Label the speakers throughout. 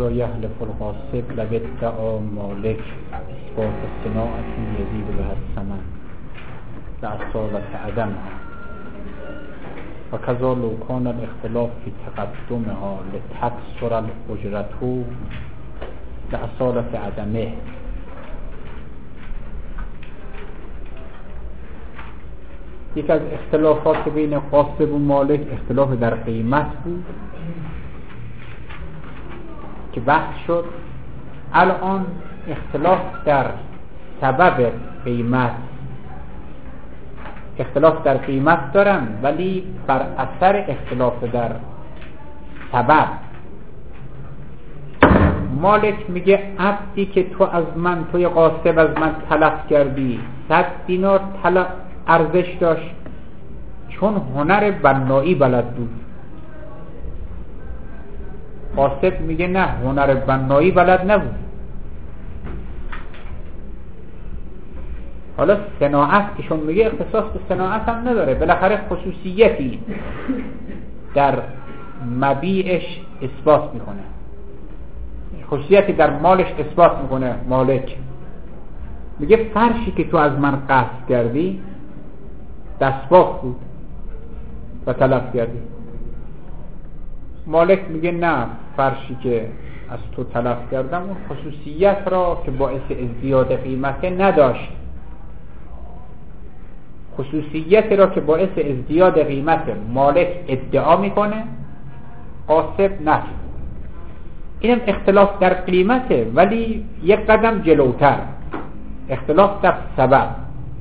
Speaker 1: وكذا يحلف الغاصب لو ادعى مالك إثبات الصناعة يزيد بها الثمن لأصالة عدمها وكذا لو كان الاختلاف في تقدمها لتكسر الأجرة لأصالة عدمه. یک از اختلافات بین غاصب و مالک اختلاف در قیمت بود که بحث شد. الان اختلاف در سبب قیمت، اختلاف در قیمت دارن ولی بر اثر اختلاف در سبب. مالک میگه عبدی که توی غاصب از من تلف کردی 100 دینار ارزش داشت چون هنر بنایی بلد بود. غاصب میگه نه، هنر بنایی بلد نبود. حالا صناعت ایشون میگه اختصاص به صناعت هم نداره، بالاخره خصوصیتی در مبیعش اثبات میکنه، خصوصیتی در مالش اثبات میکنه. مالک میگه فرشی که تو از من قصد کردی دستباف بود و تلف کردی. مالک میگه نه، فرشی که از تو تلف کردم اون خصوصیت را که باعث ازدیاد قیمته نداشت، خصوصیت را که باعث ازدیاد قیمت مالک ادعا میکنه، غاصب نه. اینم اختلاف در قیمته ولی یک قدم جلوتر، اختلاف در سبب.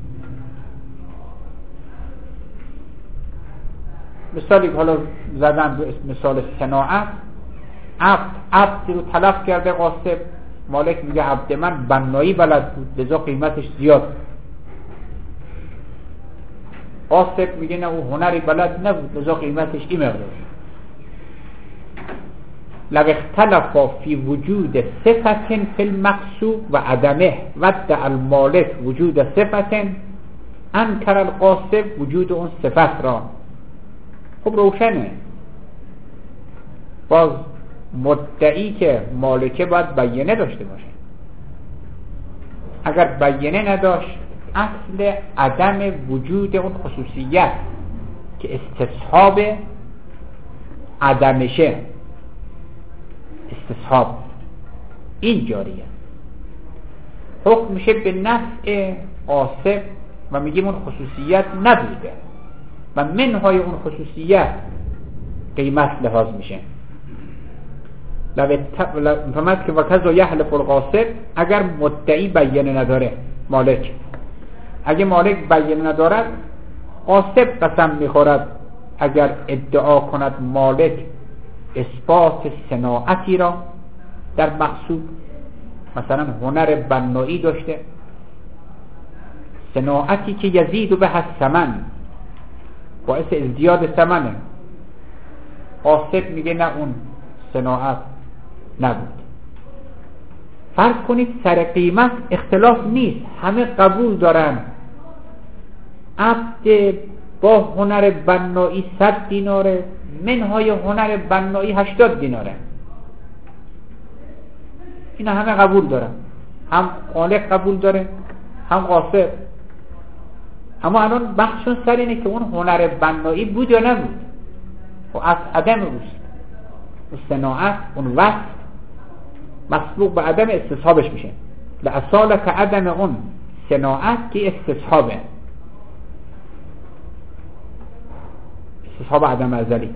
Speaker 1: مثالی حالا زدن به مثال صناعت، عبد رو تلف کرده غاصب، مالک میگه عبد من بنایی بلد بود لذا قیمتش زیاد. غاصب میگه نه، او هنری بلد نبود لذا قیمتش این مقدار. لو اختلفا فی وجود صفت فی المقصود و عدمه ودع المالک وجود صفت انکر الغاصب وجود اون صفت را. خب روشنه، باز مدعی که مالکه باید بیانه داشته باشه. اگر بیانه نداشت اصل عدم وجود اون خصوصیت که استصحاب عدمشه، استصحاب این جاریه، حکم میشه به نفع غاصب و میگیم اون خصوصیت نبوده و منهای اون خصوصیت قیمت لحاظ میشه. فهمت که وکذا یحلف الغاصب، اگر مدعی بیانه نداره مالک، اگه مالک بیانه ندارد غاصب قسم میخورد اگر ادعا کند مالک اثبات صناعتی را در مقصود، مثلا هنر بنایی داشته، صناعتی که یزید به الثمن، باعث ازدیاد ثمنه. غاصب میگه نه، اون صناعت نبود. فرض کنید سر قیمت اختلاف نیست، همه قبول دارن عبد با هنر بنایی 100 دیناره، منهای هنر بنایی 80 دیناره، اینا همه قبول دارن، هم مالک قبول داره هم غاصب. اما الان بحثشون سر اینه که اون هنر بنایی بود یا نبود. و از عدم اوست، صناعت اون وقت مسبوق به عدم استصحابش میشه. لأصالت عدم اون صناعت که استصحابه، استصحاب عدم ازلی.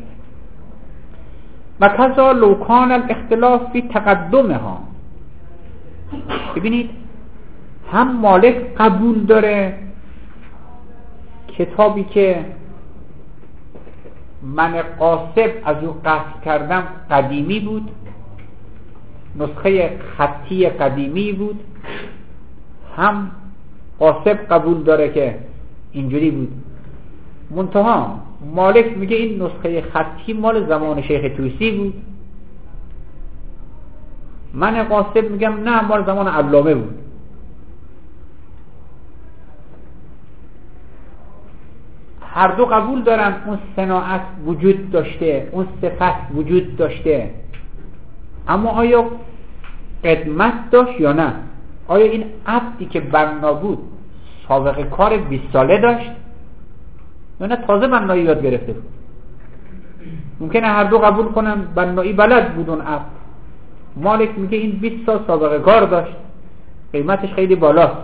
Speaker 1: و کذا لو کان الاختلاف فی تقدمها. ببینید هم مالک قبول داره کتابی که من غاصب از او قصد کردم قدیمی بود، نسخه خطی قدیمی بود، هم غاصب قبول داره که اینجوری بود. منتها مالک میگه این نسخه خطی مال زمان شیخ طوسی بود، من غاصب میگم نه، مال زمان علامه بود. هر دو قبول دارن اون صناعت وجود داشته، اون صفت وجود داشته، اما آیا قدمت داشت یا نه؟ آیا این عبدی که بنا بود سابقه کار 20 ساله داشت یا نه تازه بنایی یاد گرفته بود؟ ممکنه هر دو قبول کنن بنایی بلد بود اون عبد. مالک میگه این 20 سال سابقه کار داشت، قیمتش خیلی بالاست،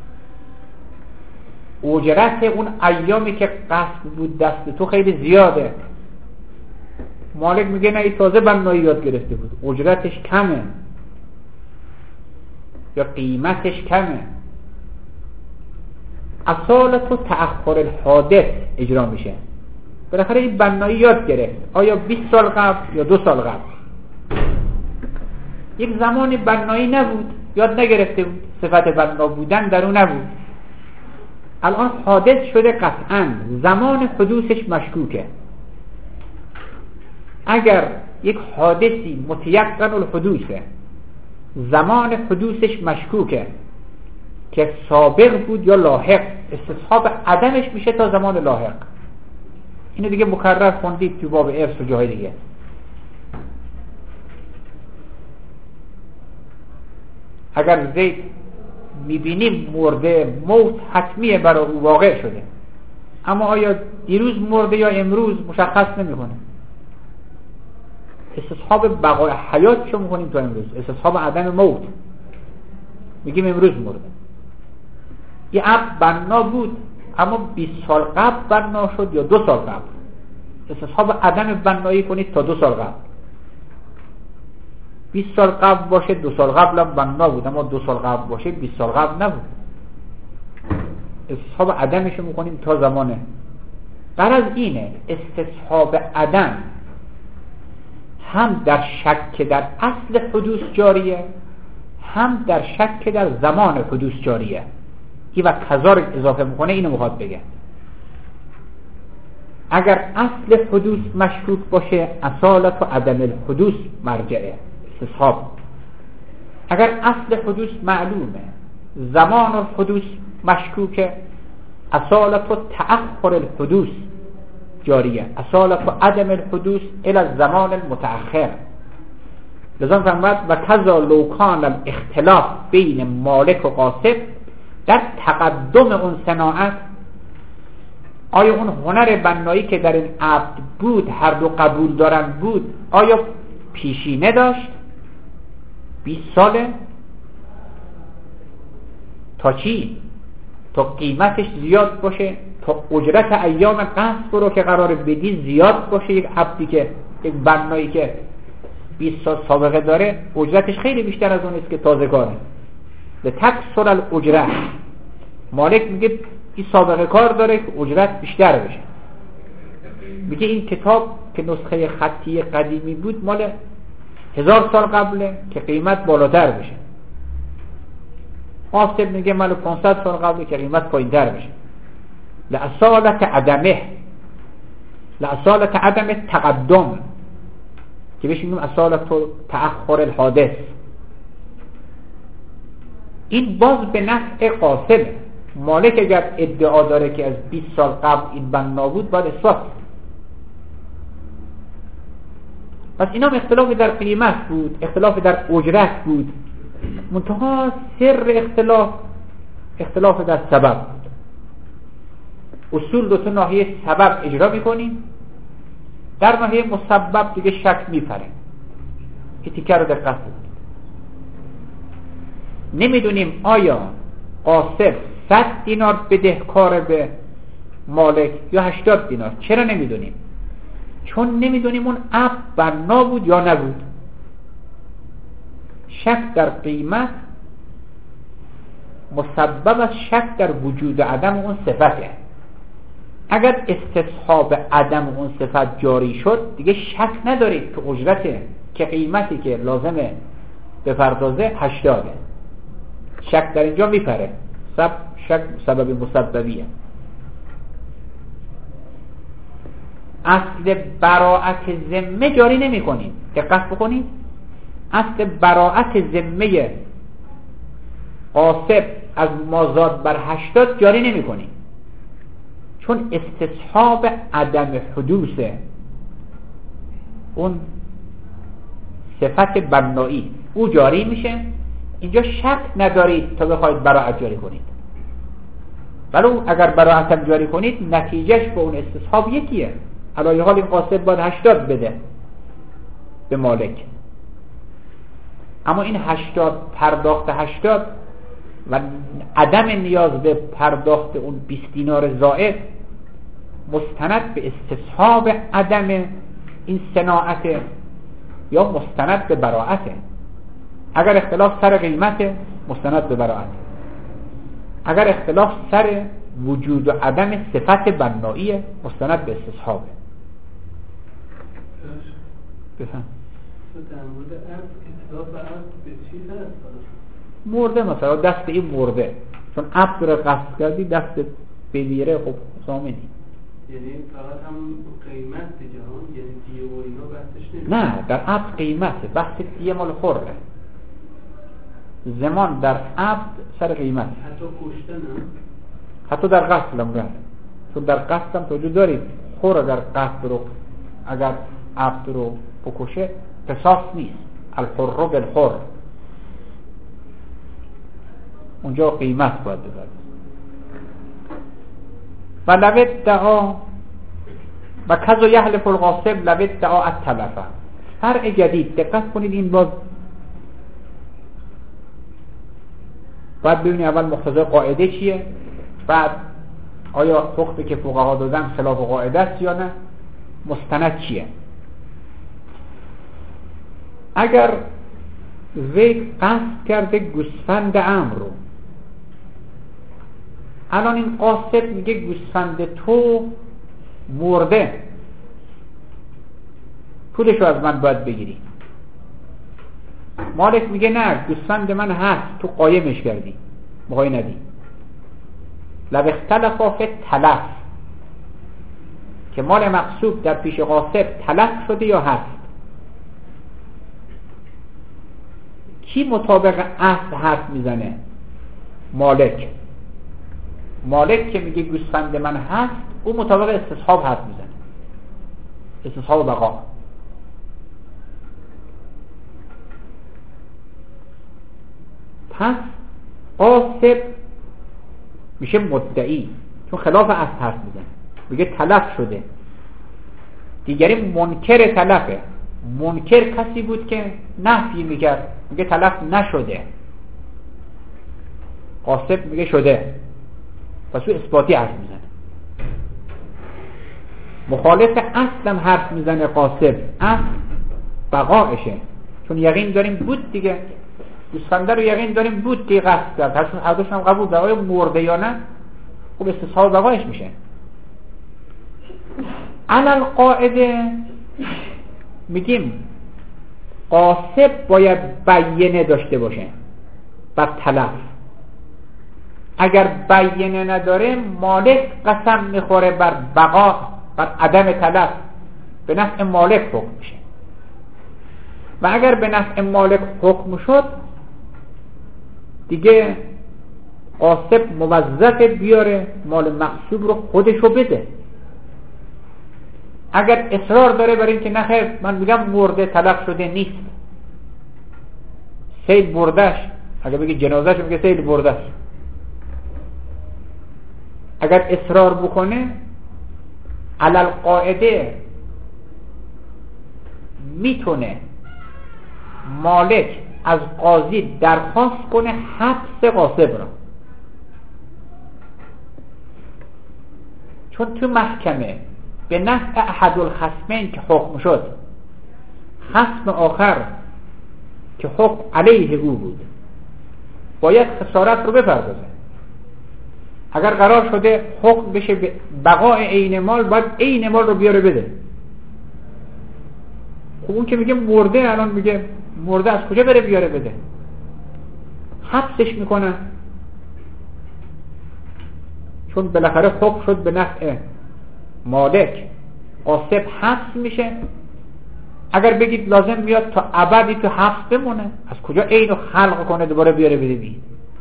Speaker 1: اجرت اون ایامی که قصد بود دست تو خیلی زیاده. مالک میگه نه این تازه بنایی یاد گرفته بود، اجرتش کمه یا قیمتش کمه. اصالت و تأخر الحادث اجرا میشه. بالاخره این بنایی یاد گرفت، آیا 20 سال قبل یا 2 سال قبل. یک زمان بنایی نبود، یاد نگرفته بود، صفت بنا بودن در اون نبود. الان حادث شده، قطعا زمان حدوثش مشکوکه. اگر یک حادثی متیقن الحدوثه، زمان حدوثش مشکوکه که سابق بود یا لاحق، استصحاب عدمش میشه تا زمان لاحق. اینو دیگه مکرر خوندید تو باب ارث و جاهای دیگه. اگر زید میبینیم مرده، موت حتمیه برای او واقع شده، اما آیا دیروز مرده یا امروز مشخص نمیکنه. استصحاب بقای حیات شو میکنیم تا امروز، استصحاب عدم موت میگیم امروز مرده. یه عبد بنا بود اما 20 سال قبل بنا شد یا 2 سال قبل، استصحاب عدم بنایی کنید تا 2 سال قبل. 20 سال قبل باشه 2 سال قبل هم بنا بود، اما 2 سال قبل باشه 20 سال قبل نبود، استصحاب عدمش میکنیم تا زمانه. غرض اینه استصحاب عدم هم در شک در اصل حدوث جاریه، هم در شک در زمان حدوث جاریه. این و کذا اضافه میکنه، اینو میخواد بگه. اگر اصل حدوث مشکوک باشه، اصالت و عدم الحدوث مرجعه استصحاب. اگر اصل حدوث معلومه، زمان الحدوث مشکوکه، اصالت و تأخر الحدوث جاریه، اصالت و عدم الحدوث الى الزمان المتأخر. لذا فرمود و کذا لو کان الاختلاف بین مالک و قاصد در تقدم اون صناعت. آیا اون هنر بنایی که در این عبد بود، هر دو قبول دارن بود، آیا پیشینه داشت 20 ساله؟ تا چی؟ تا قیمتش زیاد باشه، تا اجرت ایام قصد رو که قرار بدی زیاد باشه. یک عبدی که یک بنایی که 20 سال سابقه داره، اجرتش خیلی بیشتر از اون است که تازه کاره. به تکسر الاجرت، مالک میگه این سابقه کار داره که اجرت بیشتر بشه. میگه این کتاب که نسخه خطی قدیمی بود مال 1000 سال قبله که قیمت بالاتر بشه. قاصد میگه مال 500 سال قبله که قیمت پایینتر بشه. لأصالت عدمه، لأصالت عدم تقدم که بهش میگیم اصالت و تأخر الحادث. این باز به نفع قاصده. مالک اگر ادعا داره که از 20 سال قبل این بنا بود، باید اثبات. پس اینا اختلاف در قیمت بود، اختلاف در اجرت بود، منتها سر اختلاف در سبب بود. اصول دو تا ناحیه سبب اجرا میکنیم، در ناحیه مسبب دیگه شک میپریم. که تیکه رو دقت کنید. نمیدونیم آیا قاصد 100 دینار بدهکار به مالک یا 80 دینار. چرا نمیدونیم؟ چون نمیدونیم اون عبد بنا بود یا نبود. شک در قیمت مسبب از شک در وجود عدم اون صفته. اگر استصحاب عدم اون صفت جاری شد، دیگه شک ندارید که اجرته که قیمتی که لازمه بپردازه 80. شک در اینجا میپره. شک سبب مسببیه. اصل براعت ذمه جاری نمی کنید. دقت بکنید، اصل براعت ذمه قاصد از مازاد بر 80 جاری نمی کنید، چون استصحاب عدم حدوثه. اون صفت بنایی او جاری میشه. اینجا شک ندارید تا بخواید براعت جاری کنید، ولی اگر براعت هم جاری کنید نتیجهش با اون استصحاب یکیه. علی حال این قاصد باید 80 بده به مالک، اما این 80 پرداخت 80 و عدم نیاز به پرداخت اون 20 دینار زائد مستند به استصحاب عدم این صناعت یا مستند به براعته. اگر اختلاف سر قیمته مستند به براعته، اگر اختلاف سر وجود و عدم صفت بناییه مستند به استصحابه. بفهم
Speaker 2: در مورد عرض اختلاف عرض به چی هست؟
Speaker 1: مرده مثلا دست این مرده، چون عبد رو قصد کردی دست بگیره خب سامنی،
Speaker 2: یعنی فقط هم قیمت دیگه هم، یعنی دیه و اینا بحثش نمیشه.
Speaker 1: نه در عبد قیمته، بحث دیه مال خوره، زمان در عبد سر قیمت،
Speaker 2: حتی کشتن هم،
Speaker 1: حتی در قتل هم رفت، چون در قتل هم توجه دارید خور اگر قتل رو اگر عبد رو بکشه قصاص نیست، الحر بالحر، اونجا قیمت باید بذارد. و لو ادعا و کذا یحلف الغاصب لو ادعا التلف. فرق جدید، دقت کنید این باز باید ببینید اول مقتضای قاعده چیه، بعد آیا حکمی که فقها دادن خلاف قاعده است یا نه، مستند چیه. اگر وی قصد کرده گوسفند امر رو، الان این قاصد میگه گوسفند تو مرده، پولشو از من باید بگیری. مالک میگه نه گوسفند من هست تو قایمش کردی بخوای ندی. لو اختلفا فی تلف، که مال مقصود در پیش قاصد تلف شده یا هست. کی مطابق اصل حرف میزنه؟ مالک. مالک که میگه گوسفند من هست او مطابق استصحاب حرف میزنه، استصحاب بقا. پس قاصد میشه مدعی، چون خلاف اصل حرف میزنه، میگه تلف شده. دیگری منکر تلفه. منکر کسی بود که نفی میکرد، میگه تلف نشده. قاصد میگه شده، پس او اثباتی حرف میزنه. مخالف اصلا حرف میزنه قاصد، اصل بقایشه، چون یقین داریم بود دیگه، گوسفنده رو یقین داریم بود که قصد کرد، هر دوشون هم قبول داره، آیا مرده یا نه، خب استصحاب بقایش میشه. علل قاعده میگیم قاصد باید بیینه داشته باشه بر تلف. اگر بیینه نداره مالک قسم میخوره بر بقا، بر عدم تلف، به نفع مالک حکم میشه. و اگر به نفع مالک حکم شد دیگه قاصد موظف بیاره مال مغصوب رو خودشو بده. اگر اصرار داره بر این که نخیر من میگم مرده تلف شده نیست، سیل بردش، اگر بگه جنازهش میگه سیل بردش، اگر اصرار بکنه علل قاعده میتونه مالک از قاضی درخواست کنه حبس قاصد را، چون تو محکمه به نفع احد الخصمین که حکم شد، خصم آخر که حکم علیه او بود باید خسارت رو بپردازه. اگر قرار شده حکم بشه به بقای عین مال، باید عین مال رو بیاره بده. خب اون که میگه مرده، الان میگه مرده از کجا بره بیاره بده؟ حبسش میکنن، چون بالاخره حکم شد به نفع مالک، قاصد حبس میشه. اگر بگید لازم میاد تا ابدی تو حبس بمونه، از کجا عین رو خلق کنه دوباره بیاره بده بید؟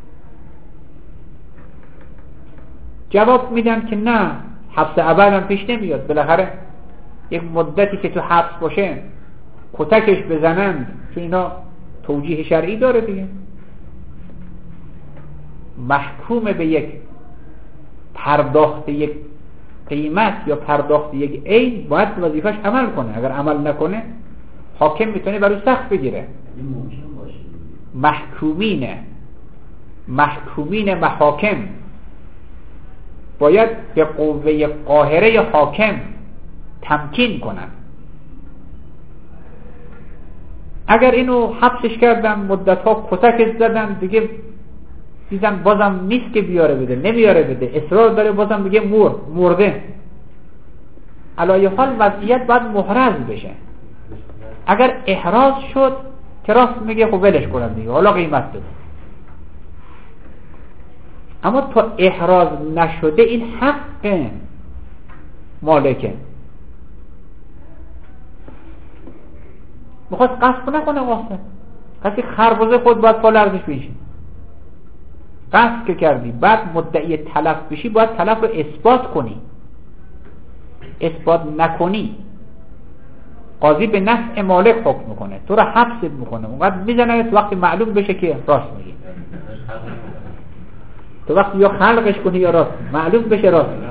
Speaker 1: جواب میدن که نه، حبس ابد هم پیش نمیاد. بالاخره یک مدتی که تو حبس باشه، کتکش بزنند چون اینا توجیه شرعی داره دیگه. محکوم به یک پرداخت یک قیمت یا پرداخت یک عین باید وظیفش عمل کنه. اگر عمل نکنه حاکم میتونه برای سخت بگیره. محکومین محاکم باید به قوه قاهره حاکم تمکین کنن. اگر اینو حبسش کردن مدتها کتک زدن دیگه دیدن بازم نیست که بیاره بده، نمیاره بده، اصرار داره بازم میگه مرده. علایه حال وضعیت باید محرز بشه. اگر احراز شد که راست میگه خب ولش کنم دیگه، حالا قیمت بده. اما تا احراز نشده این حق مالکه. میخواست قصد نکنه واسه کسی خربزه خود باید پا لرزش بشه. قصد که کردی بعد مدعی تلف بشی باید تلف رو اثبات کنی. اثبات نکنی قاضی به نفع مالک حکم میکنه، تو رو حبس میکنه، اونقدر میزنه تو وقتی معلوم بشه که راست میگی. تو وقتی یا خلقش کنی یا راست معلوم بشه راست میگی.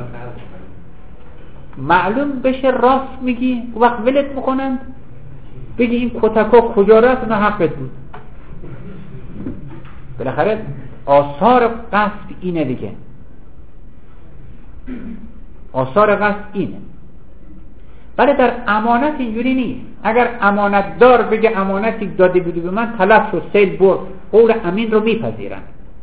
Speaker 1: معلوم بشه راست میگی اون وقت ولت میکنن بگی این کتکا کجا رفت؟ نه حقت بود. بالاخره آثار قصد اینه دیگه. آثار قصد اینه. ولی در امانت اینجوری نیست. اگر امانت دار بگه امانتی داده بودی به من تلف شد سیل برد، قول امین رو میپذیرن.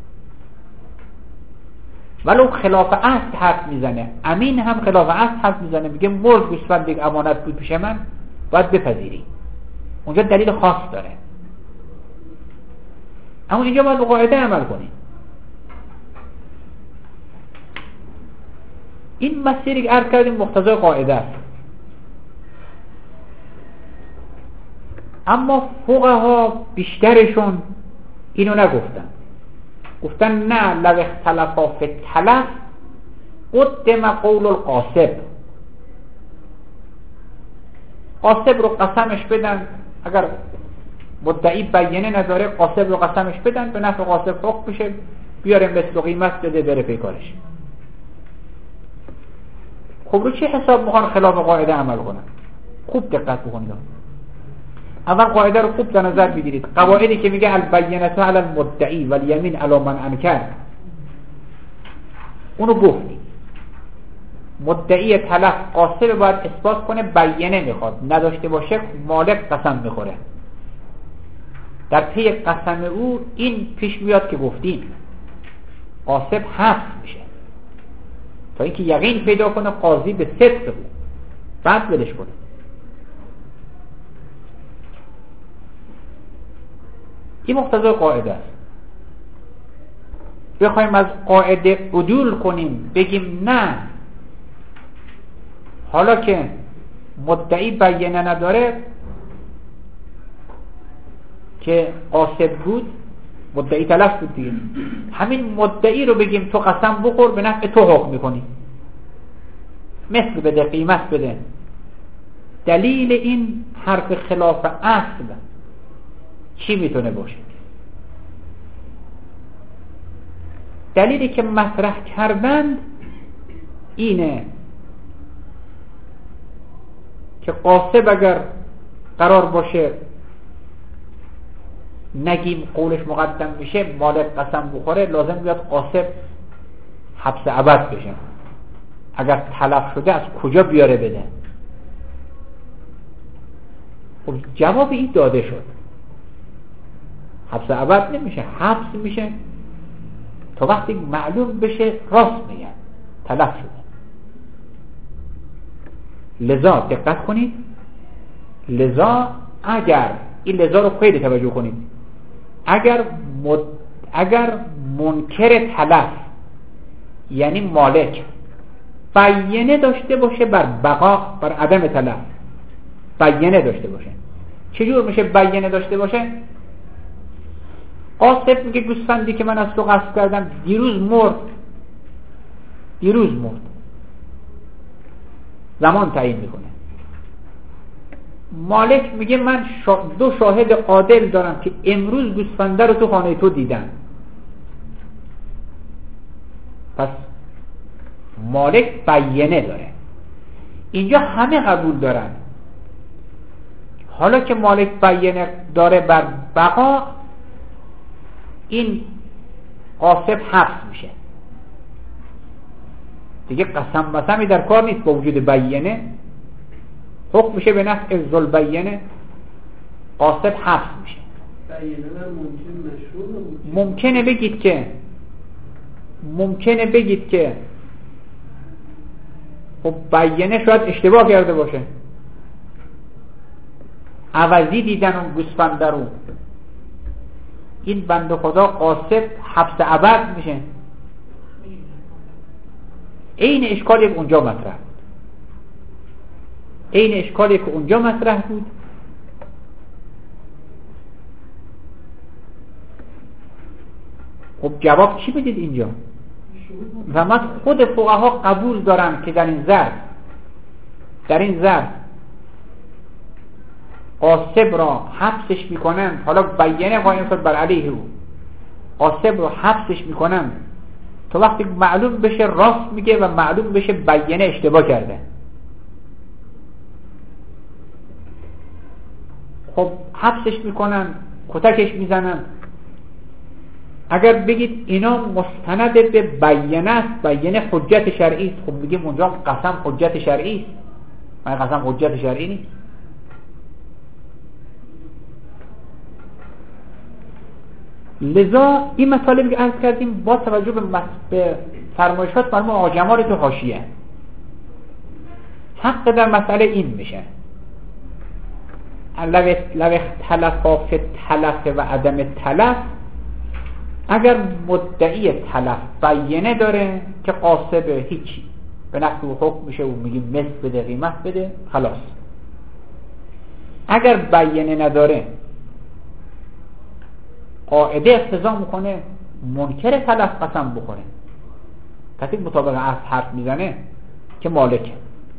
Speaker 1: ولو خلاف عهد حرف میزنه، امین هم خلاف عهد حرف میزنه، میگه مرد گوسفند دیگه امانت بود پیش من باید بپذیری. اونجا دلیل خاص داره. اما اینجا باید به قاعده عمل کنی. این مسیری که عرض کردیم مقتضای قاعده است. اما فقها بیشترشون اینو نگفتن. گفتن نه، لو اختلفا فی التلف قدم قول القاسب. قاسب رو قسمش بدن، اگر مدعی بیانه نداره قاسب رو قسمش بدن، به نفع قاسب حکم بشه، بیاره مثل قیمت بده بره پیکارش. خب رو چه حساب میخوان خلاف قاعده عمل کنن؟ خوب دقت بکنید. اول قاعده رو خوب در نظر بگیرید. قواعدی که میگه البینة علی المدعی والیمین علی من انکر، اونو گفتیم. مدعی تلف قاسب باید اثبات کنه، بیانه میخواد، نداشته باشه مالک قسم میخوره. در پی قسم او این پیش میاد که گفتیم قاسب حبس میشه تا اینکه یقین پیدا کنه قاضی به صدق بود، بعد ولش کنه. این مقتضای قاعده است. بخوایم از قاعده عدول کنیم بگیم نه، حالا که مدعی بیانه نداره که قاسب بود، مدعی تلف بود دیگه، همین مدعی رو بگیم تو قسم بخور به نفع تو حکم میکنی، مثل بده، قیمت بده. دلیل این حرف خلاف اصل چی میتونه باشه؟ دلیلی که مطرح کردند اینه که قاسب اگر قرار باشه نگیم قولش مقدم بشه، مالک قسم بخوره، لازم بیاد قاسب حبس ابد بشه. اگر تلف شده از کجا بیاره بده؟ خب جواب این داده شد. حبس ابد نمیشه، حبس میشه تا وقتی معلوم بشه راست میگن تلف شده. لذا دقت کنید، لذا اگر این لذا رو خیلی توجه کنید، اگر منکر تلف یعنی مالک بیانه داشته باشه بر بقا، بر عدم تلف بیانه داشته باشه. چجور میشه بیانه داشته باشه؟ قاسب میگه گوسفندی که من از تو غصب کردم دیروز مرد، زمان تعیین میکنه. مالک میگه من دو شاهد عادل دارم که امروز گوسفنده رو تو خانه تو دیدن. پس مالک بیانه داره. اینجا همه قبول دارن. حالا که مالک بیانه داره بر بقا، این غاصب حبس میشه دیگه. قسمی در کار نیست. با وجود بیانه حکم میشه به نفع ذوالبیانه، غاصب حبس میشه. ممکنه بگید که خب بیانه شاید اشتباه کرده باشه، عوضی دیدن اون گوسفنده رو، این بنده خدا غاصب حبس ابد میشه. این اشکالی که اونجا مطرح بود، خب جواب چی بدید اینجا؟ و خود فقها قبول دارن که در این ظرف غاصب را حبسش میکنن. حالا بیانه قائم شد بر علیه او، غاصب را حبسش میکنن تا وقتی معلوم بشه راست میگه و معلوم بشه بیانه اشتباه کرده. خب حبسش میکنن، کتکش میزنن. اگر بگید اینا مستند به بیانه است، بیانه حجت شرعی است، خب میگیم اونجا قسم حجت شرعی است. من قسم حجت شرعی نیست. لذا این مطالبی که عرض کردیم با توجه به فرمایشات مرحوم آقا جمال تو حاشیه، حق در مسئله این میشه لو اختلفا فی التلف و عدم تلف. اگر مدعی تلف بیانه داره که غاصب هیچی به نفع و حکم میشه و میگیم مثل بده قیمت بده خلاص. اگر بیانه نداره قاعده اقتضا میکنه منکر تلف قسم بخوره. کسی مطابق اصل حرف میزنه که مالکه.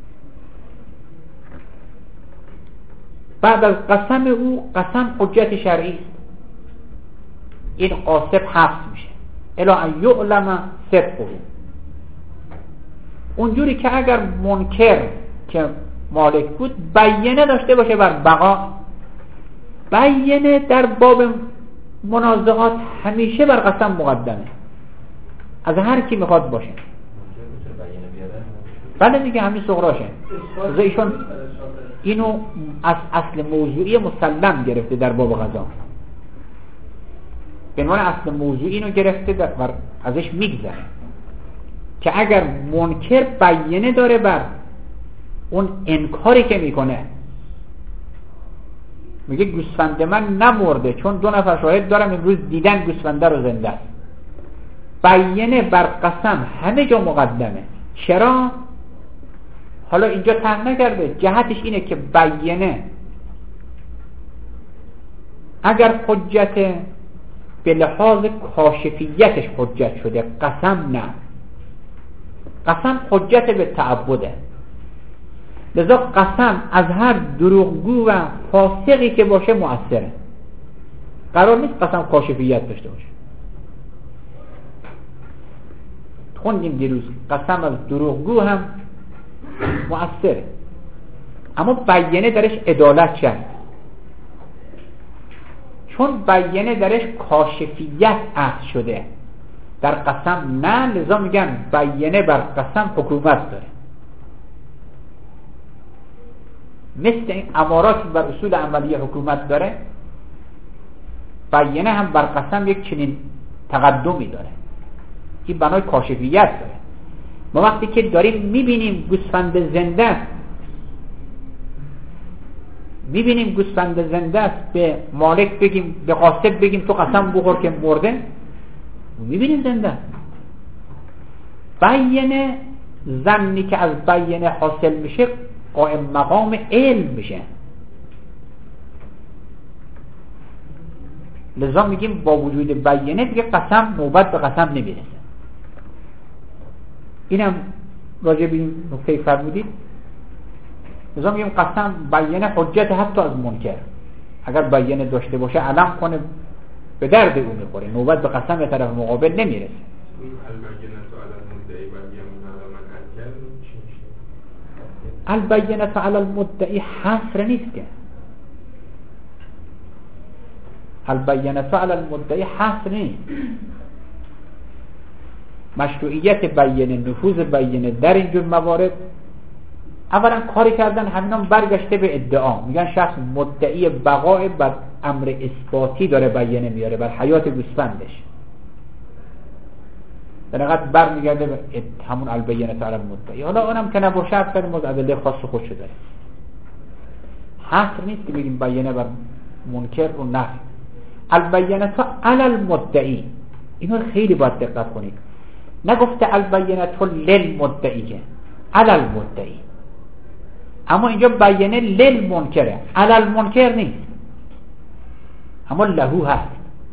Speaker 1: بعد از قسم او قسم حجت شرعی است. این غاصب حبس میشه الی ان یعلم صدقه. اونجوری که اگر منکر که مالک بود بیانه داشته باشه بر بقا، بیانه در باب منازعات همیشه بر قسم مقدمه از هر کی میخواد باشه. بله دیگه همین صغراشه. ایشون اینو از اصل موضوعی مسلم گرفته در باب قضا، به عنوان اصل موضوعی اینو گرفته و ازش میگذره که اگر منکر بیانه داره بر اون انکاری که میکنه، میگه گوسفند من نمرده چون 2 نفر شاهد دارم امروز دیدن گوسفنده رو زنده است، بیانه بر قسم همه جا مقدمه. چرا؟ حالا اینجا تنگ نکرده، جهتش اینه که بیانه اگر حجت به لحاظ کاشفیتش حجت شده، قسم نه. قسم حجت به تعبده. لذا قسم از هر دروغگو و فاسقی که باشه مؤثره. قرار نیست قسم کاشفیت داشته باشه. خوندیم دیروز قسم از دروغگو هم مؤثره، اما بیانه درش عدالت شد. چون بیانه درش کاشفیت عهد شده، در قسم نه. لذا میگن بیانه بر قسم حکومت داره. مثل این امارات بر اصول عملی حکومت داره، بیانه هم بر قسم یک چنین تقدمی داره. این بنای کاشفیت داره. ما وقتی که داریم میبینیم گوسفند زنده است، به مالک بگیم، به غاصب بگیم تو قسم بخور که مرده، میبینیم زنده است. بیانه ظنی که از بیانه حاصل میشه قائم مقام علم میشه. لذا میگیم با وجود بیانه دیگه قسم نوبت به قسم نمیرسه. اینم راجع به این نکته فرمودید. مثلا میگیم قسم بیانه حجت حتی از منکر، اگر بیانه داشته باشه علم کنه به درد اون میخوره، نوبت به قسم به طرف مقابل نمیرسه. البینه علی المدعی حصر نیست که، البینه علی المدعی حصر نیست. مشروعیت بیانه، نفوذ بیانه در اینجور موارد اولا کاری کردن همینان برگشته به ادعا، میگن شخص مدعی بقای بر امر اثباتی داره بیانه میاره بر حیات گوسفندش، در حقیقت برمیگرده به همون البینه علی المدعی. حالا اونم که نباشه اکثر ادله خاص خودشو داره، حصر نیست که بگیم بیانه بر منکر و نفی. البینه علی المدعی، اینو خیلی باید دقت کنید، نگفته البینه للمدعی، علی المدعی. اما اینجا بیانه للمنکره، علی المنکر نیست، اما لهو هست.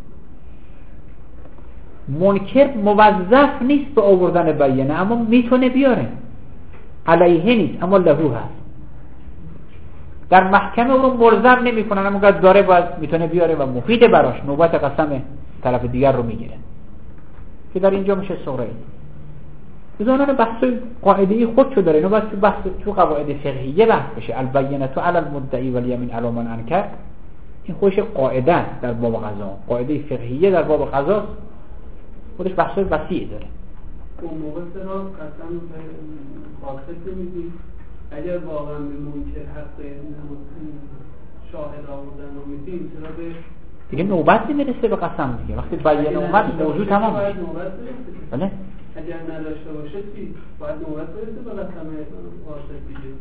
Speaker 1: منکر موظف نیست به آوردن بیانه، اما میتونه بیاره، علیه نیست اما لهو هست. در محکمه او رو ملزم نمی کنن، اما اگر داره باید میتونه بیاره و مفید براش، نوبت قسم طرف دیگر رو میگیره که در اینجا میشه صغره. بزنان بحث قاعده‌ای خودشو داره، اینو باید تو قواعد فقهیه بحث بشه. البینه علی المدعی والیمین علی من انکر، این خودش قاعده است در باب قضا، قاعده فقهیه در باب قضا خودش بحث وسیع داره.
Speaker 2: اون موقع سرا قسم به قاصد میگی اگر واقعا به منکر حق شاهد آوردن رو میدیم سرا به
Speaker 1: دیگه نوبت نمیرسه به قسم دیگه، وقتی بیانه اومد موضوع تمام میشه. بله
Speaker 2: اگر نداشته باشه چی؟ باید نوبت برسه به قسم قاصد دیگه.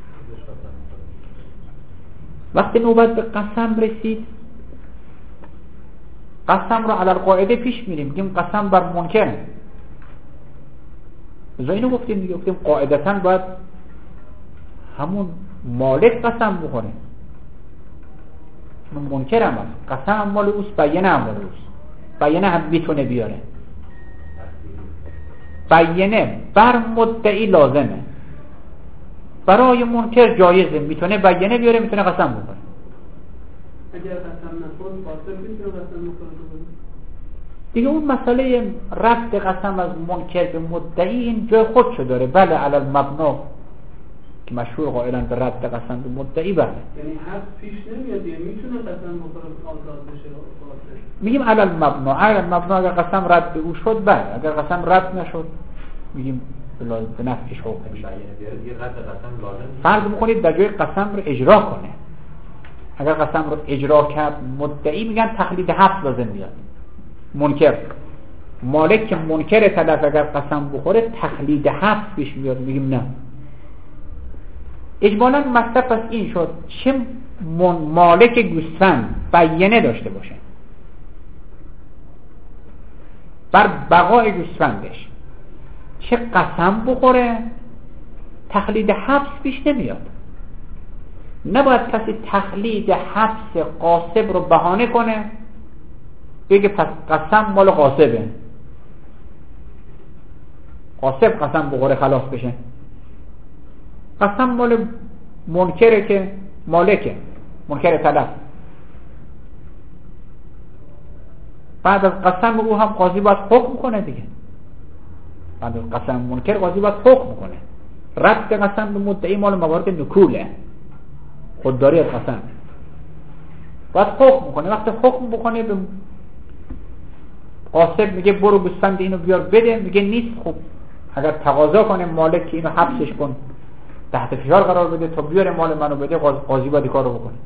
Speaker 1: وقتی نوبت به قسم رسید، قسم رو علی القاعده پیش میریم، میگیم قسم بر منکر. اینو گفتیم دیگه، گفتیم قاعدتاً باید همون مالک قسم بخوره، چون منکر هم هست، قسم هم مال اوست، بیانه هم مال اوست، بیانه هم میتونه بیاره. بیانه بر مدعی لازمه، برای منکر جایزه، میتونه بیانه بیاره، میتونه قسم بخوره.
Speaker 2: اگر قسم نخورد قاصد میتونه قسم بخوره
Speaker 1: دیگه. اون مسئله رد قسم از منکر به مدعی این جای خودشو داره. بله علی المبنا که مشهور قائلن به رد قسم به مدعی، بله
Speaker 2: یعنی حد پیش نمیاد، یعنی میتونه قسم بخوره آزاد بشه قاصد.
Speaker 1: میگیم علی المبنا، علی المبنا اگر قسم رد به او شد بله، اگر قسم رد نشد میگیم به نفعش حکم میشه. فرض میکنید در جای قسم رو اجرا کنه، اگر قسم رو اجرا کرد مدعی، میگن تقلید حبس لازم میاد. منکر مالک که منکر تلف اگر قسم بخوره تقلید حبس پیش میاد، میگیم نه. اجمالا مطلب پس این شد چه مالک گوسفند بیانه داشته باشه بر بقای گوسفندش، چه قسم بخوره تقلید حبس پیش نمیاد. نباید کسی تقلید حبس قاسب رو بهانه کنه بگه پس قسم مال قاسبه، قاسب قسم بخوره خلاص بشه. قسم مال منکره که مالکه، منکر تلف. بعد از قسم او هم قاضی باید حکم کنه دیگه، بعد از قسم منکر قاضی باید حکم کنه. رد قسم به مدعی مال موارد نکوله، خودداری از قسم، باید حکم کنه. وقتی حکم بکنه به قاسب میگه برو گوسفند اینو بیار بده، میگه نیست، خب اگر تقاضا کنه مالک که اینو حبسش کن، تحت فشار قرار بده تا بیاره مال منو بده، قاضی باید کار رو بکنه.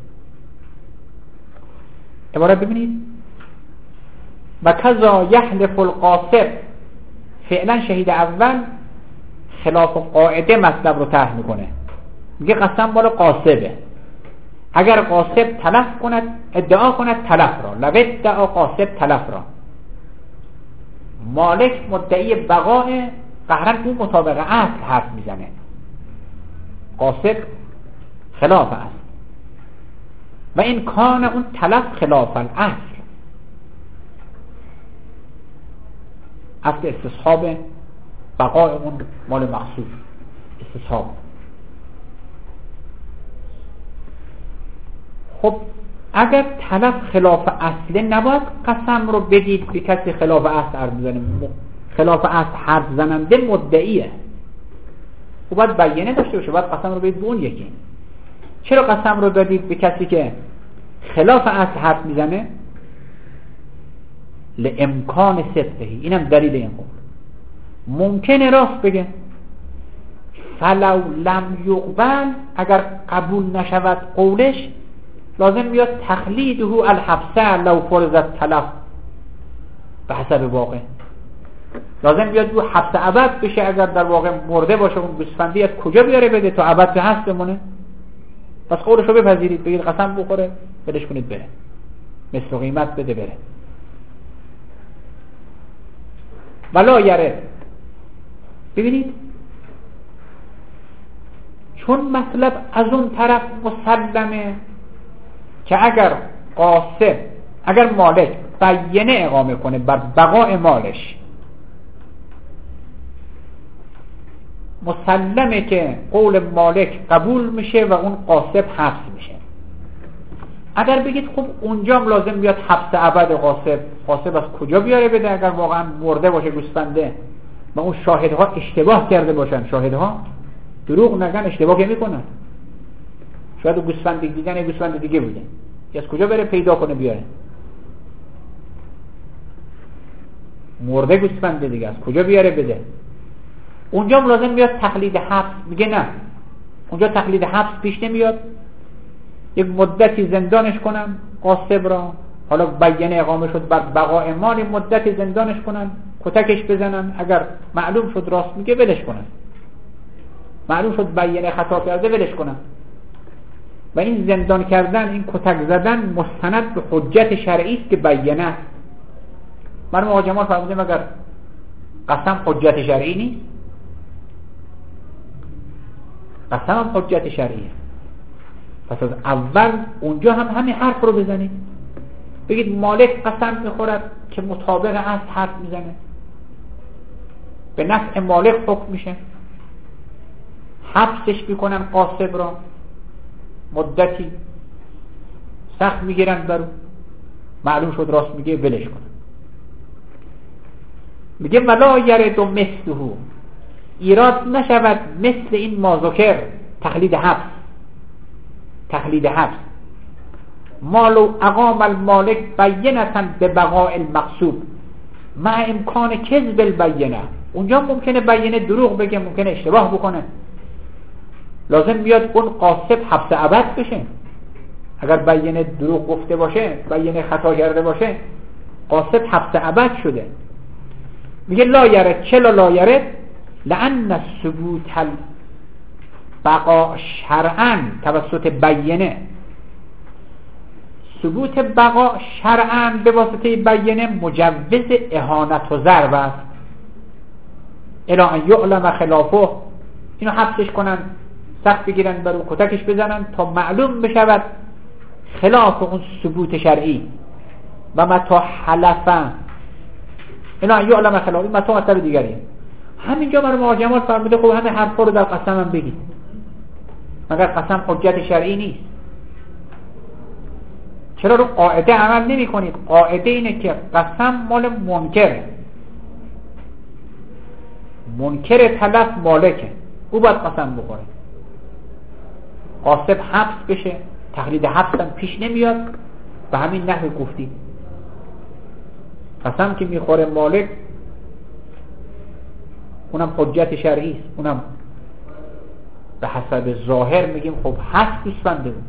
Speaker 1: عبارت ببینید و کذا یحلف القاسب، فعلا شهید اول خلاف قاعده مطلب رو طرح میکنه، میگه قسم مال قاسبه. اگر قاسب تلف کند، ادعا کند تلف را، لو ادعا قاسب تلف را، مالک مدعی بقای قهرن اون مطابق اصل حرف میزنه، قاسب خلاف است. و این کان اون تلف خلاف الاصل، اصل استصحاب بقای اون مال مخصوص استصحاب. خب اگر طرف خلاف اصله نباید قسم رو بدید به کسی خلاف اصل حرف بزنه. خلاف اصل حرف زننده مدعیه، خب باید بیانه داشته باشه، باید قسم رو بدید به اون یکی. چرا قسم رو دادید به کسی که خلاف اصل حرف میزنه؟ لامکان صدقه، اینم دلیل این قول. ممکنه راست بگه، فلو لم یقبل، اگر قبول نشود قولش، لازم بیاد تخلیده الحبسه لو فرضت تلف به حسب واقع، لازم بیاد رو حبس ابد بشه اگر در واقع مرده باشه. اون گوسفندی از کجا بیاره بده تا ابد به هست بمونه؟ پس قولشو بپذیرید، بگید قسم بخوره بدش کنید بره، مثل قیمت بده بره. ولا یره، ببینید چون مطلب از اون طرف مسلمه که اگر قاصد، اگر مالک بیانه اقامه کنه بر بقای مالش، مسلمه که قول مالک قبول میشه و اون قاصد حبس میشه. اگر بگید خب اونجا هم لازم بیاد حبس ابد قاصد از کجا بیاره بده اگر واقعا مرده باشه گوسفنده و اون شاهدها اشتباه کرده باشن، شاهدها دروغ نگن، اشتباه که میکنن، شاید گوسفند دیدن گوسفند دیگه بوده، از کجا بره پیدا کنه بیاره؟ مرده گوسفند دیگه از کجا بیاره بده؟ اونجا هم لازم بیاد تقلید حبس. میگه نه، اونجا تقلید حبس پیش نمیاد، یک مدتی زندانش کنن قاصب را، حالا بیانه اقامه شد بر بقای مال، مدتی زندانش کنن، کتکش بزنن، اگر معلوم شد راست میگه ولش کنن، معلوم شد بیانه خطا کرده ولش کنن. و این زندان کردن، این کتک زدن مستند به حجت شرعی است که بیانه. مرحوم آقا جمال فرمودیم اگر قسم حجت شرعی نیست، قسم هم حجت شرعیه، پس از اول اونجا هم همین حرف رو بزنید، بگید مالک قسم میخورد که مطابق اصل حرف میزنه، به نفع مالک حکم میشه، حبسش میکنن قاصب را، مدتی سخت میگیرن برو، معلوم شد راست میگه ولش کنن. میگه ولا یرد مثله، ایراد نشود مثل این مازوکر، تقلید حبس مالو اقام المالک بینتا به بقاء المقصود مع امکان کذب البینه. اونجا ممکنه بینه دروغ بگه، ممکنه اشتباه بکنه، لازم بیاد اون قاصد حبس ابد بشه. اگر بینه دروغ گفته باشه، بینه خطا کرده باشه، قاصد حبس ابد شده. میگه لا یرد، چلا لا یرد؟ لأن ثبوت البقاء شرعا توسط بینه، ثبوت بقاء شرعا به واسطه بینه مجوز اهانت و ضرب است، الی ان یعلم خلافه، اینو حبسش کنن، سخت بگیرن برو، کتکش بزنن تا معلوم بشود خلاف اون ثبوت شرعی. و متا حلفا الی ان یعلم خلافه، متا مطلب دیگریه. همینجا مرحوم آقا جمال فرموده خب همه حرفا رو در قسم هم بگید، مگر قسم حجت شرعی نیست؟ چرا رو قاعده عمل نمی کنید؟ قاعده اینه که قسم مال منکر تلف مالکه، او باید قسم بخوره، قاصد حبس بشه، تقلید حبس هم پیش نمیاد. به همین نحو گفتید قسم که میخوره مالک، اونم حجت شرعی است، اونم به حسب ظاهر میگیم خب هست گوسفنده بود.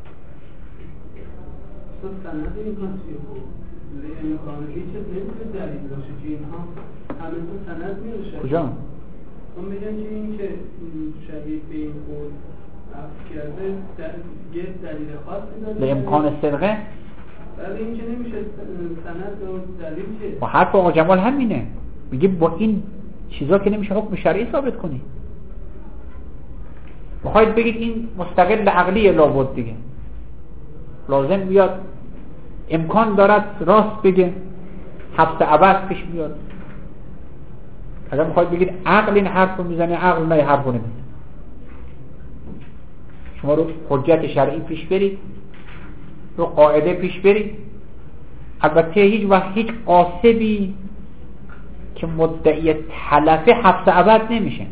Speaker 2: سند این کانسی بود امکان هیچ نمیتونه دلیل باشه که اینها همه سند میشه.
Speaker 1: کجا؟
Speaker 2: اون میگن که این که شهید به این قول عفو کرده یه دلیل خاصی داره
Speaker 1: به امکان صدقه،
Speaker 2: ولی این که نمیشه سند و دلیل که
Speaker 1: و حرف آقا جمال همینه، میگه با این چیزا که نمیشه حکم شرعی ثابت کنی. بخواید بگید این مستقل عقلی لابد دیگه، لازم بیاد امکان دارد راست بگه، حبس ابد پیش بیاد. اگر میخواید بگید عقل این حرف رو میزنه، عقل نه حرف رو نمیزنه. شما رو حجت شرعی پیش برید، رو قاعده پیش بری. البته هیچ قاصبی که مدعی تلف حبس ابد نمیشه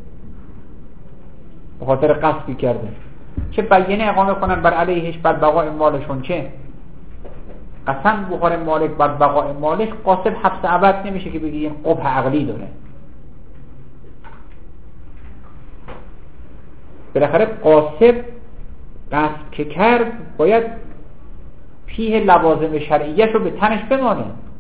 Speaker 1: به خاطر قصبی کرده، چه بیانه اقامه کنن بر علیهش بر بقای مالشون، چه قسم بخوره مالک بر بقای مالش، قاصب حبس ابد نمیشه که بگی این قبح عقلی داره. بالاخره قاصب قصد که کرد باید فیه لوازم شرعیش رو به تنش بمانه.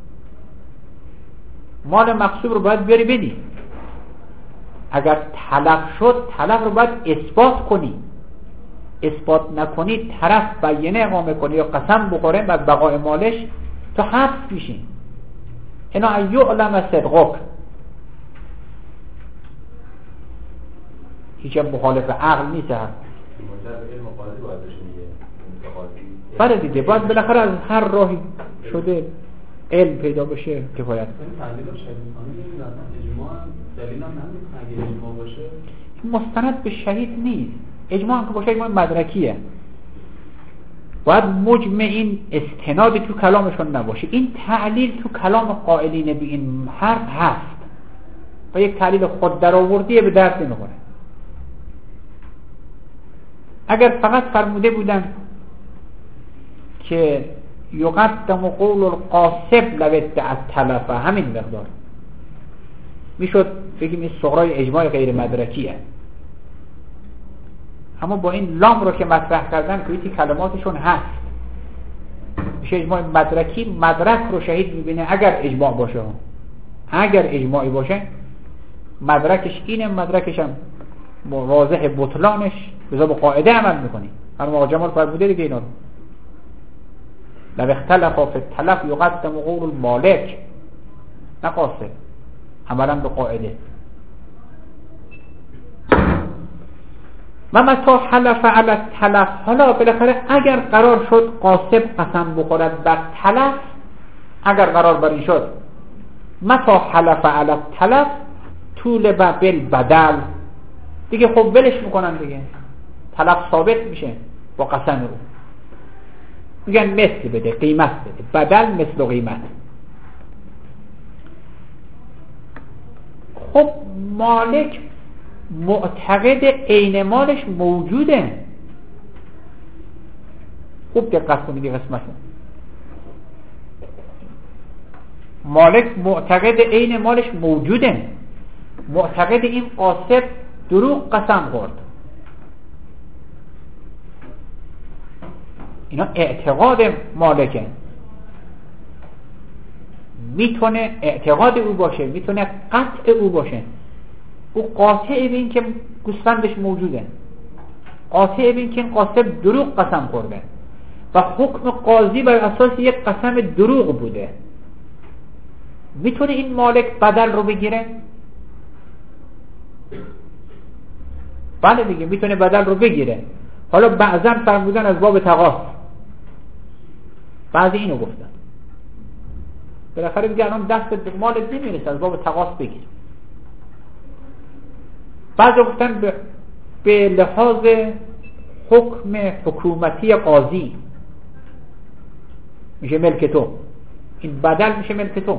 Speaker 1: مال مغصوب رو باید بیاری بدی. اگر تلف شد تلف رو باید اثبات کنی. اثبات نکنی طرف بیانه اقامه کنی یا قسم بخوره بر بقای مالش، تو حبس میشی. اینا ایعلم صدقک. هیچ مخالف عقل نیست. بله دیگه باید بالاخره از هر راهی شده علم پیدا بشه کفایت. مستند به شهید نیست. اجماع که باشه اجماع مدرکیه. باید مجمع این استناد تو کلامشون نباشه. این تعلیل تو کلام قائلین به این حرف هست و یک تعلیل خود در آوردیه به درد نمیخوره. اگر فقط فرموده بودن که یقدم قول القاصب لو ادعى التلف، همین مقدار میشد بگیم این صغرای اجماع غیر مدرکیه. اما با این لام رو که مطرح کردن که این کلماتشون هست میشه اجماع مدرکی. مدرک رو شهید میبینه اگر اجماع باشه. اگر اجماعی باشه مدرکش اینه، مدرکش هم واضح بطلانش بذار با قاعده عمل میکنی. هر موقع جمال فرموده دیگه اینا لو اختلف فی التلف یقدم قول المالک، نه قاصد، عملا به قاعده. و متا حلف علی التلف، حالا بالاخره اگر قرار شد قاصد قسم بخورد بر تلف، اگر قرار بر این شد متا حلف علی التلف طول بالبدل، دیگه خب ولش میکنن دیگه، تلف ثابت میشه با قسم او. میگن مثل بده، قیمت بده، بدل مثل و قیمت. خب مالک معتقد عین مالش موجوده. خوب دقت کنید قسمت. مالک معتقد عین مالش موجوده، معتقد این قاصب دروغ قسم خورد. اینا اعتقاد مالکه. میتونه اعتقاد او باشه، میتونه قطع او باشه. او قاطع به این که گوسفندش موجوده، قاطع به این که این قاصب دروغ قسم خورده و حکم قاضی بر اساس یک قسم دروغ بوده. میتونه این مالک بدل رو بگیره؟ بله دیگه میتونه بدل رو بگیره. حالا بعضا فرمودن از باب تقاص، بعضی اینو گفتن بالاخره دیگه الان دست به مالت نمیرسه، از باب تقاص بگیر. بعضی گفتن به لحاظ حکم حکومتی قاضی میشه ملک تو، این بدل میشه ملک تو.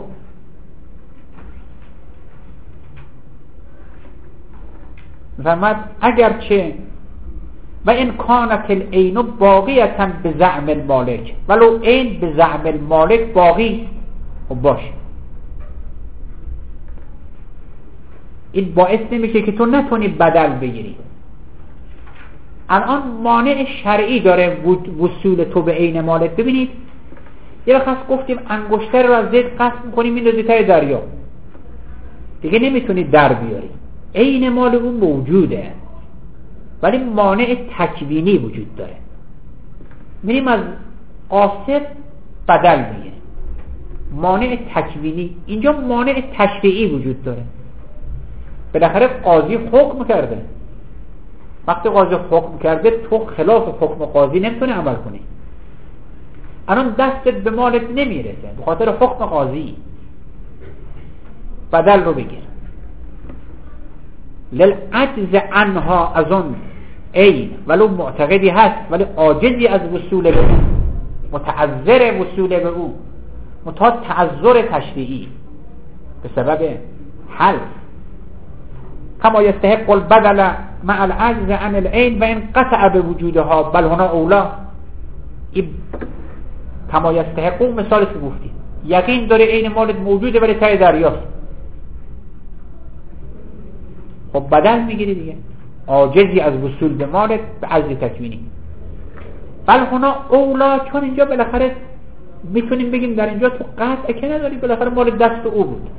Speaker 1: فرمود اگرچه و این کانت العین باقیتا به زعم المالک، ولو عین به زعم المالک باقی باشه، این باعث نمیشه که تو نتونی بدل بگیری. الان مانع شرعی داره وصول تو به عین مالک. ببینید یه وقت گفتیم انگشتر رو از زیر قصد میکنی میندازی ته دریا، دیگه نمیتونی در بیاری. عین مال اون موجوده ولی مانع تکوینی وجود داره. میریم از قاصد بدل میگیریم. مانع تکوینی، اینجا مانع تشریعی وجود داره. بالاخره قاضی حکم کرده. وقتی قاضی حکم کرده تو خلاف حکم قاضی نمیتونی عمل کنی. الان دستت به مالت نمیرسه به خاطر حکم قاضی، بدل رو بگیر. للعجز عنها از اون عین، ولو معتقدی هست ولی عاجزی از وصول به متعذر وصول به او، متا تعذر تشریعی به سبب حلف. کما یستحق البدل مع العجز عن العین و این قطع به وجودها بل هنا اولا. این کما یستحق اون مثالش که گفتی، یقین داره عین مالت موجوده ولی ته دریاست، خب بدل میگیری دیگه، عاجزی از وصول به مالت به عجز تکوینی. بل هنا اولا، چون اینجا بالاخره میتونیم بگیم در اینجا تو قطع که نداری، بالاخره مال دست او بود،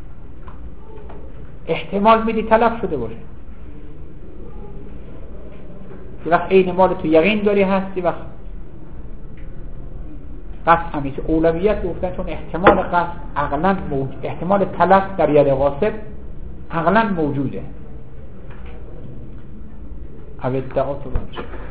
Speaker 1: احتمال میدی تلف شده باشه. یه وقت عین مال تو یقین داری هستی، وقت قطع همیشه اولویت گفتن، چون احتمال قطع عقلاً موجود، احتمال تلف در ید غاصب عقلاً موجوده. اوید دعا تو